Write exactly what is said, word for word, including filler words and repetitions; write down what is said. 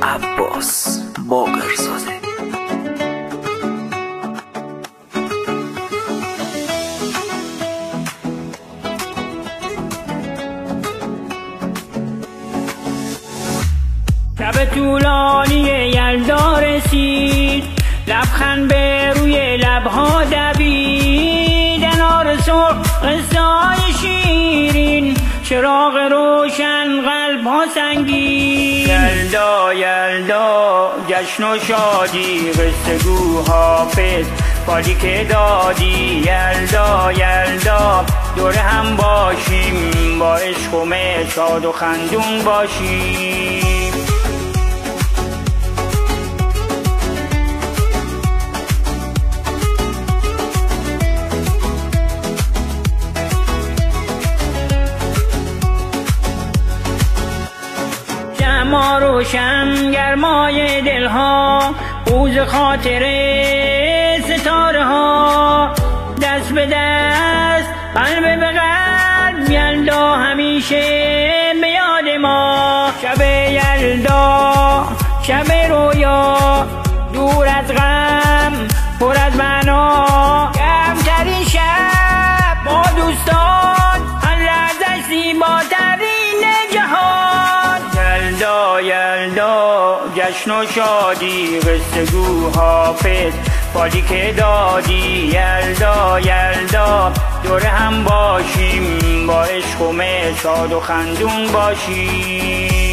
عباس باقرزاده. شب طولانی یلدا رسید، لبخند به روی لبها دوید، انار سرخ قصه‌های شیرین، چراغ روشن قلب‌ها سنگین. یلدا یلدا جشن و شادی، قصه گو حافظ فالی که دادی. یلدا یلدا دور هم باشیم، با عشق و مه شاد و خندون باشیم. ما روشن گرمای دلها، روز خاطره ستاره ها، دست به دست قلب به قلب، یلدا همیشه به یاد ما. شب یلدا شب رویا، دور از غم پر از معنا، کمترین شب با دوستان، هر لحظه زیباترین جهان. یلدا یلدا جشن و شادی، قصه گو حافظ فالی که دادی. یلدا یلدا دور هم باشیم، با عشق و مه شاد و خندون باشیم.